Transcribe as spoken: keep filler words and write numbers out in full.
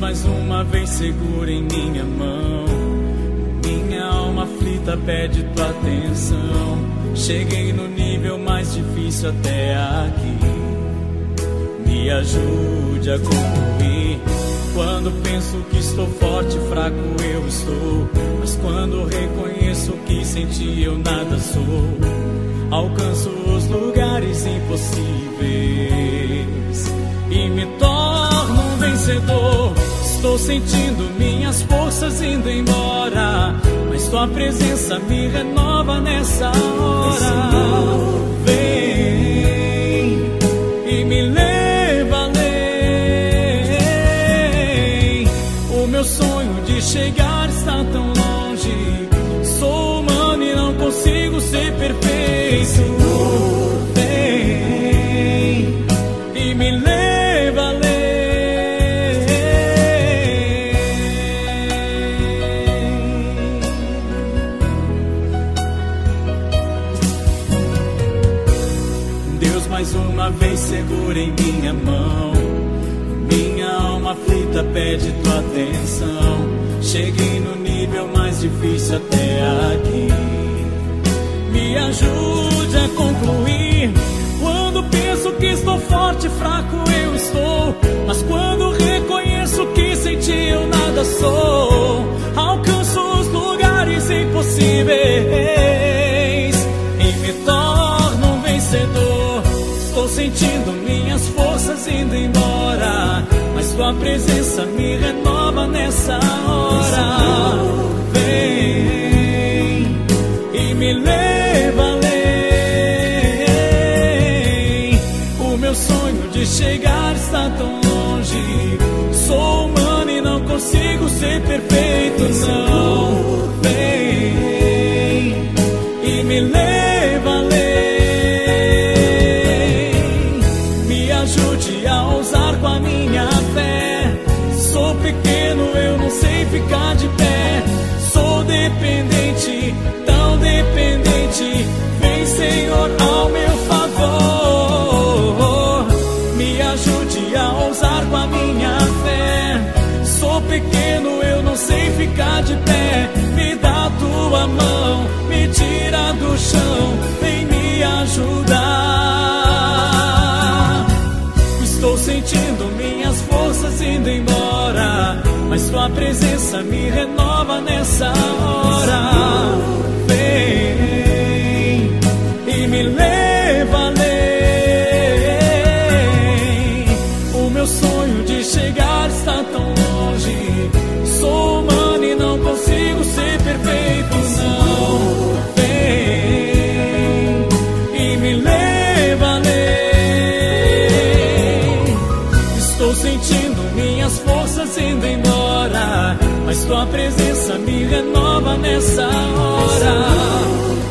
mais uma vez segura em minha mão. Minha alma aflita pede tua atenção. Cheguei no nível mais difícil até aqui. Me ajude a concluir. Quando penso que estou forte, fraco eu estou. Mas quando reconheço que sem ti eu nada sou, alcanço os lugares impossíveis e me torno um vencedor. Estou sentindo minhas forças indo embora, mas tua presença me renova nessa hora. Vem e me leva além. O meu sonho de chegar está tão longe. Sou humano e não consigo ser perfeito. Vem e me leva além. Deus, mais uma vez segura em minha mão. Minha alma aflita pede tua atenção. Cheguei no nível mais difícil até aqui. Me ajude a concluir. Quando penso que estou forte, fraco eu estou. Mas quando reconheço que sem ti eu nada sou, alcanço os lugares impossíveis e me torno um vencedor. Estou sentindo minhas forças indo embora, mas tua presença me renova nessa hora. Vem e me leva além. O meu sonho de chegar está tão longe. Sou humano e não consigo ser perfeito, não. Vem e me leva além. Me ajude a ousar com a minha fé. Sou pequeno, eu não sei ficar de pé. Sou dependente, tão dependente. Vem, Senhor, ao meu favor. Me ajude a ousar com a minha fé. Sou pequeno, eu não sei ficar de pé. Me dá a tua mão, me tira do chão. Vem me ajudar. Estou sentindo minhas forças indo embora, mas tua presença me renova nessa hora. Vem e me leva além. O meu sonho de chegar está tão longe. Sou humano e não consigo ser perfeito, não. Vem e me leva além. Estou sentindo minhas forças indo embora, mas tua presença me renova nessa hora.